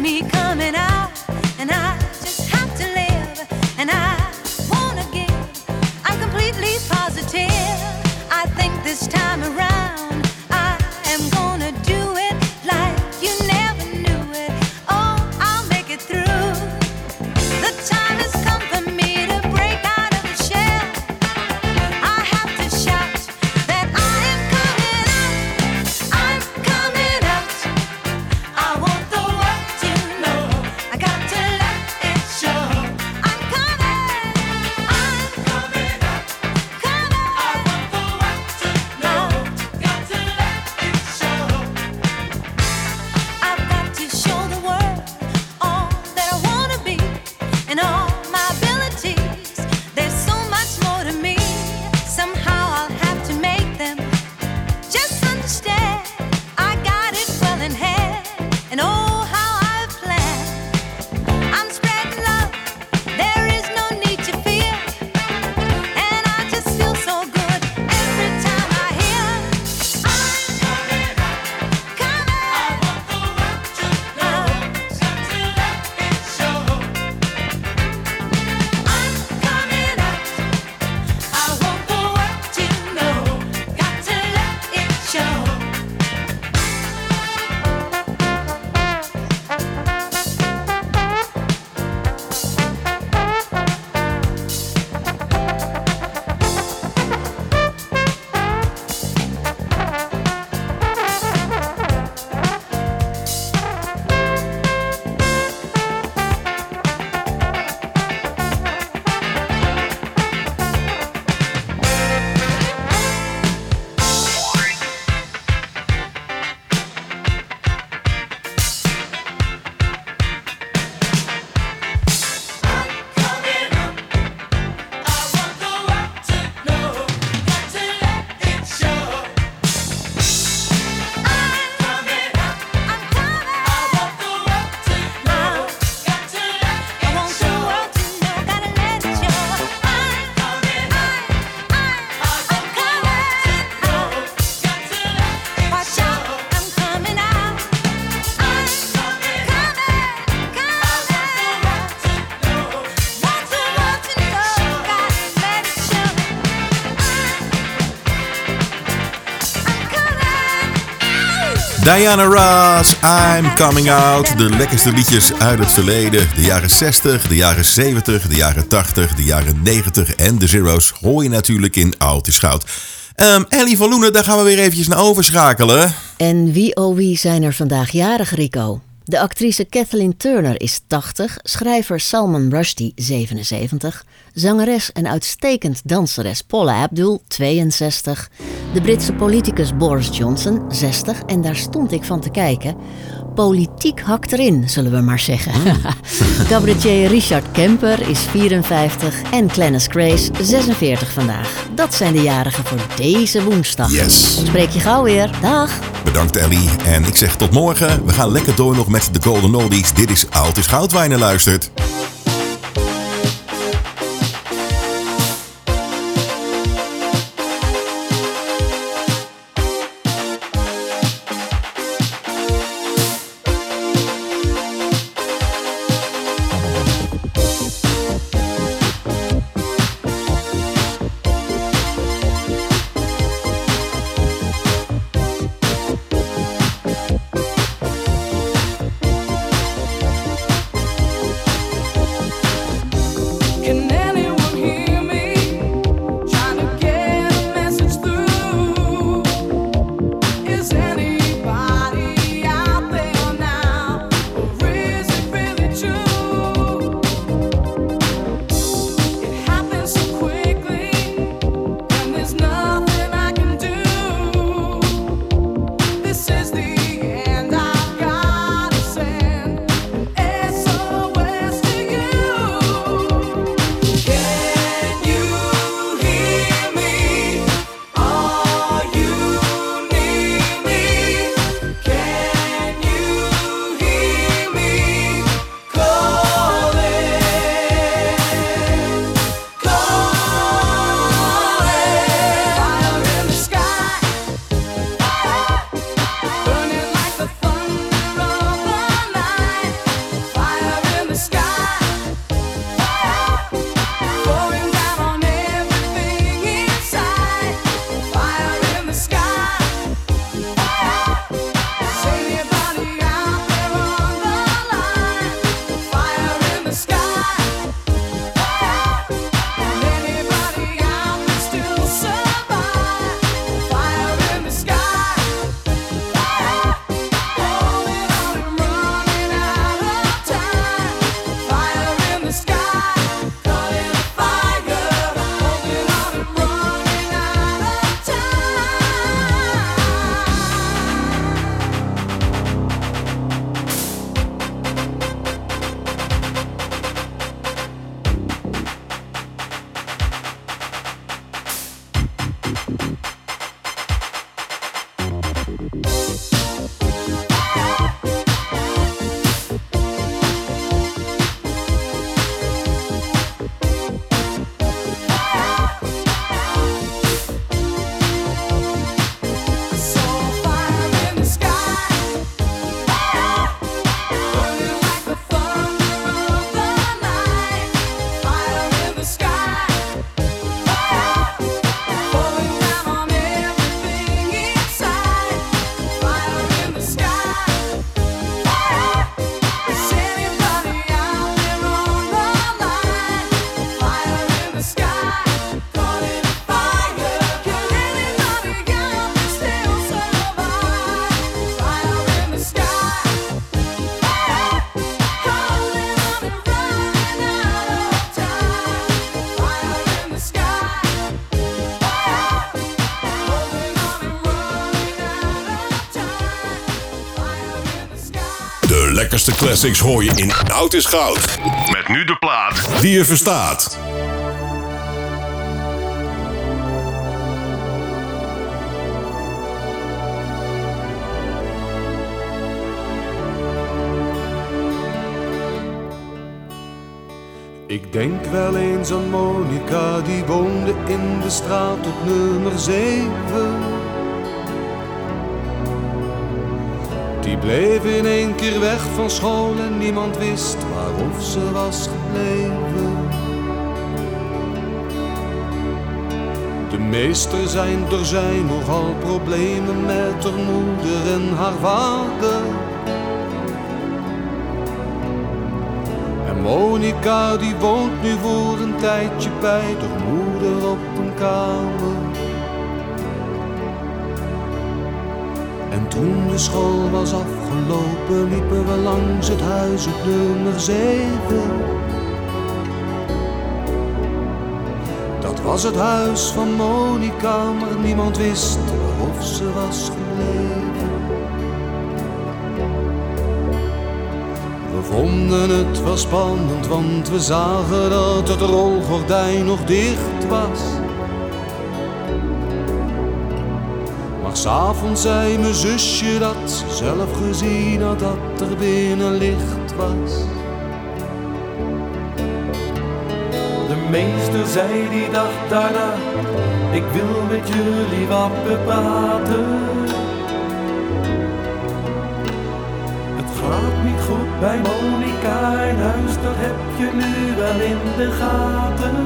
me coming out, and I just have to live, and I wanna give. I'm completely positive. I think this time around I am gonna do it like you never knew it. Oh, I'll make it through. The time has come for me to break out of the shell. I have to shout that I am coming out. I'm coming out. I want the world to know. I got to let it show. I'm coming. I'm coming out. Coming. I want the world to know. Got to let it show. I've got to show the world all that I wanna be and all my abilities. There's so much more to me. Somehow I'll have to make them just understand. I got it well in hand, and oh, how I've planned. I'm spreading love. There is no need to fear, and I just feel so good every time I hear. I'm coming out. Coming. I want the world to know. Got to let it show. I'm coming out. I want the world to know. Got to let it show. Diana Ross, I'm Coming Out. De lekkerste liedjes uit het verleden. De jaren 60, de jaren 70, de jaren 80, de jaren 90 en de zero's hoor je natuurlijk in Oud is Goud. Ellie van Loenen, daar gaan we weer eventjes naar overschakelen. En wie oh wie zijn er vandaag jarig, Rico? De actrice Kathleen Turner is 80, schrijver Salman Rushdie 77, zangeres en uitstekend danseres Paula Abdul 62, de Britse politicus Boris Johnson 60 en daar stond ik van te kijken. Politiek hakt erin, zullen we maar zeggen. Cabaretier Richard Kemper is 54 en Glennis Grace 46 vandaag. Dat zijn de jarigen voor deze woensdag. Yes. Spreek je gauw weer. Dag. Bedankt Ellie. En ik zeg tot morgen. We gaan lekker door nog met de Golden Oldies. Dit is Oud is Goud waar je naar luistert. lekkerste classics hoor je in Oud is Goud. Met nu de plaat die je verstaat. Ik denk wel eens aan Monica, die woonde in de straat op nummer 7. Die bleef in één keer weg van school en niemand wist waarof ze was gebleven. De meester zijn er zijn nogal problemen met haar moeder en haar vader. En Monica die woont nu voor een tijdje bij haar moeder op een kamer. En toen de school was afgelopen, liepen we langs het huis op nummer 7. Dat was het huis van Monica, maar niemand wist waarof ze was gebleven. We vonden het wel spannend, want we zagen dat het rolgordijn nog dicht was. Maar 's'avonds zei mijn zusje dat ze zelf gezien had dat er binnen licht was. De meester zei die dag daarna, ik wil met jullie wat bepraten. Het gaat niet goed bij Monica in huis, dat heb je nu wel in de gaten.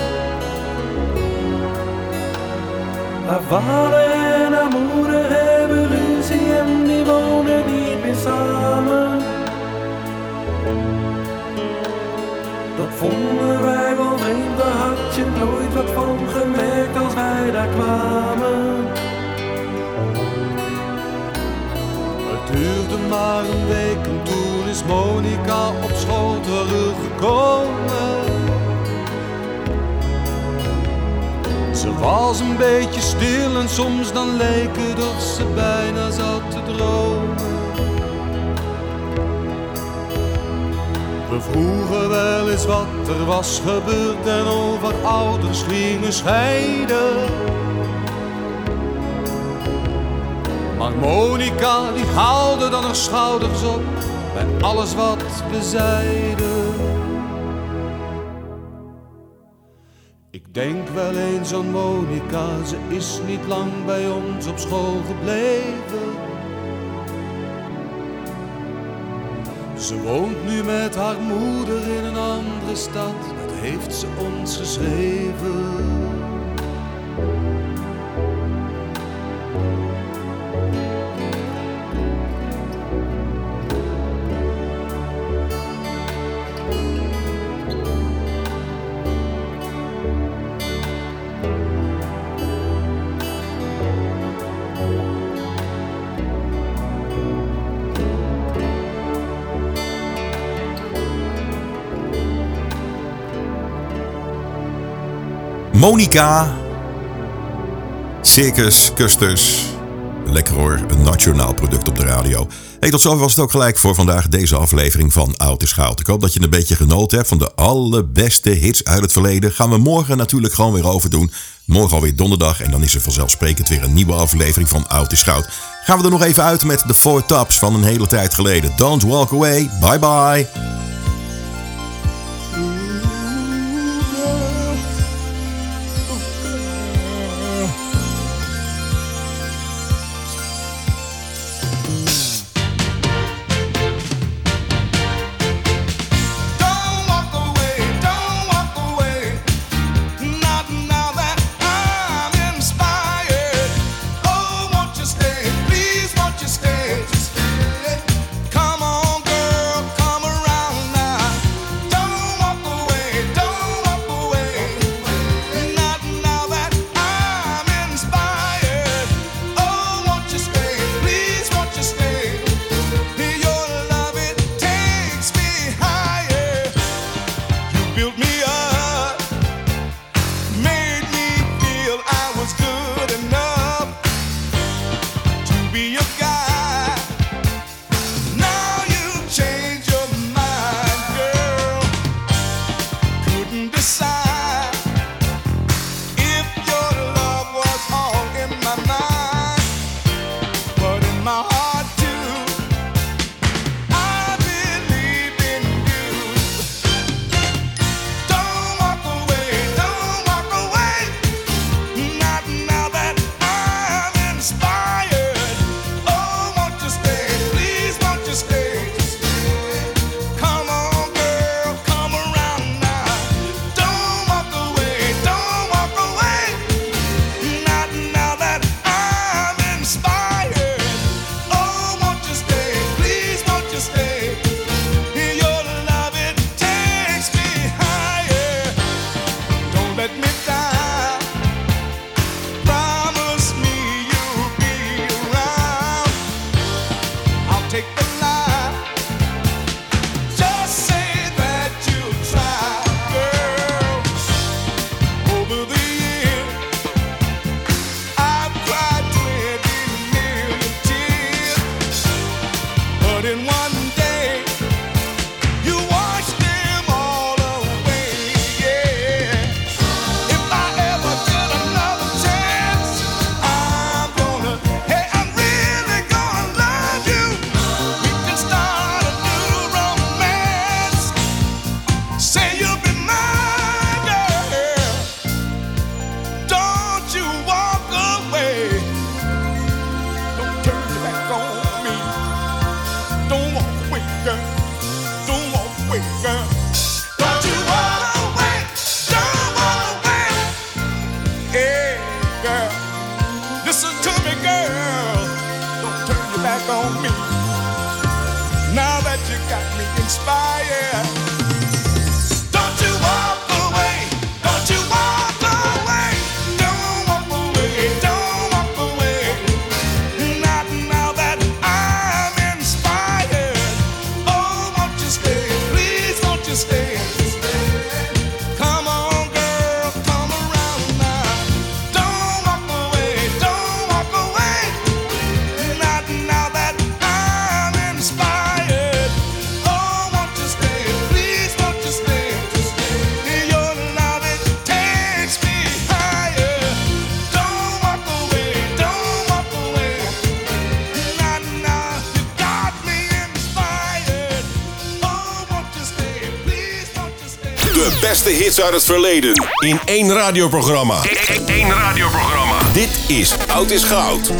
Haar vader en haar moeder hebben ruzie en die wonen niet meer samen. Dat vonden wij wel vreemd, daar had je nooit wat van gemerkt als wij daar kwamen. Het duurde maar een week en toen is Monica op school teruggekomen. Ze was een beetje stil en soms dan leek het of ze bijna zat te dromen. We vroegen wel eens wat er was gebeurd en over ouders gingen scheiden. Maar Monica die haalde dan haar schouders op bij alles wat we zeiden. Ik denk wel eens aan Monica, ze is niet lang bij ons op school gebleven. Ze woont nu met haar moeder in een andere stad, dat heeft ze ons geschreven. Monica, Circus Custus. Lekker hoor, een nationaal product op de radio. Hey, tot zover was het ook gelijk voor vandaag deze aflevering van Oud is Goud. Ik hoop dat je een beetje genoten hebt van de allerbeste hits uit het verleden. Gaan we morgen natuurlijk gewoon weer over doen. Morgen alweer donderdag en dan is er vanzelfsprekend weer een nieuwe aflevering van Oud is Goud. Gaan we er nog even uit met de Four Tops van een hele tijd geleden. Don't walk away, bye bye. Come on, girl, come around. got me inspired. Don't you walk away, don't you walk away, don't walk away, don't walk away. Not now that I'm inspired. Oh, won't you stay, please won't you stay? Come on girl, come around now. Don't walk away, don't walk away. Not now that I'm inspired. Oh, won't you stay, please won't you stay? Your love, it takes me higher. Don't walk away, don't walk away. Not now, you got me inspired. Oh, won't you stay, please won't you stay? De beste hits uit het verleden in één radioprogramma. Eén radioprogramma. Dit is Oud is Goud.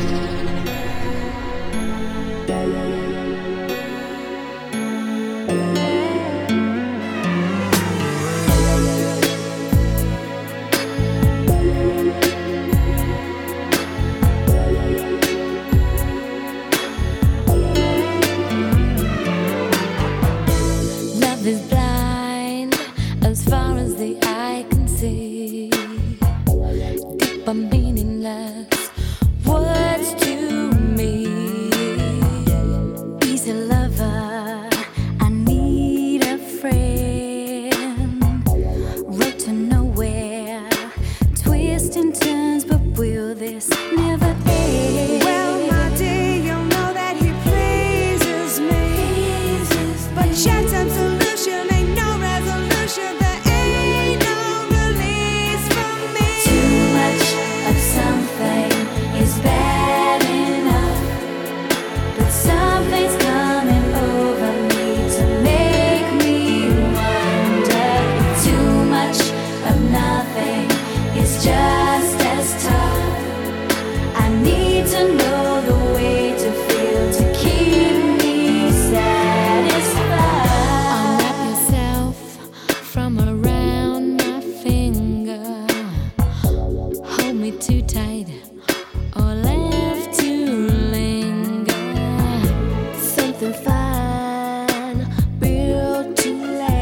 Love is blind as far as the eye can see. Deep and meaningless words to me. Easy lover, I need a friend. Road to nowhere, twists and turns, but will this never end? Well, my dear, you know that he pleases me. But yet some solution ain't no resolution. There ain't no release from me. Too much of something is bad enough, but something's coming over me to make me wonder. Too much of nothing is just as tough. I need to know the way to feel to keep me satisfied. Unwrap yourself from around my finger. Hold me too tight or left to linger. Something fine, built to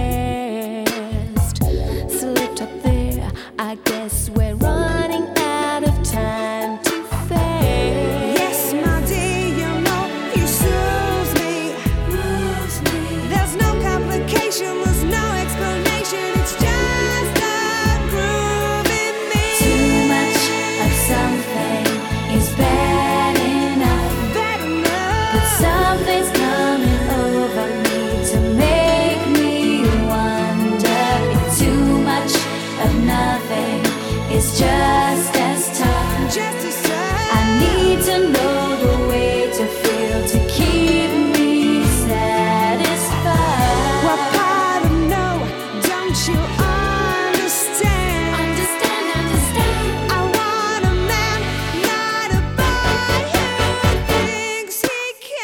last. Slipped up there, I guess we're running out of time too fast. Yes, my dear, you know he soothes me. There's no complication, there's no explanation. It's just a groove in me. Too much of something is bad enough, but something's coming over me to make me wonder if too much of nothing is just as tough. Just a I need to know the way to feel to keep me satisfied. what part of no, don't you understand? Understand. I want a man, not a boy who thinks he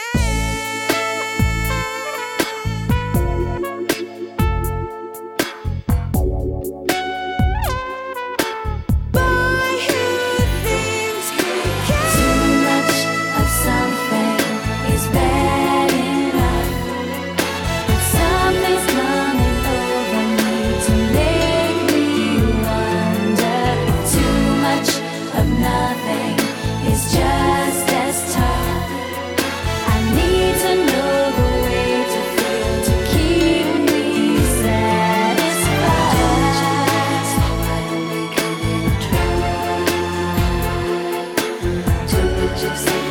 Boy who thinks he can. Too much of something is bad enough, but something's coming over me to make me wonder if too much of nothing is just as tough. I need to know the way to feel to keep me satisfied. Too much of something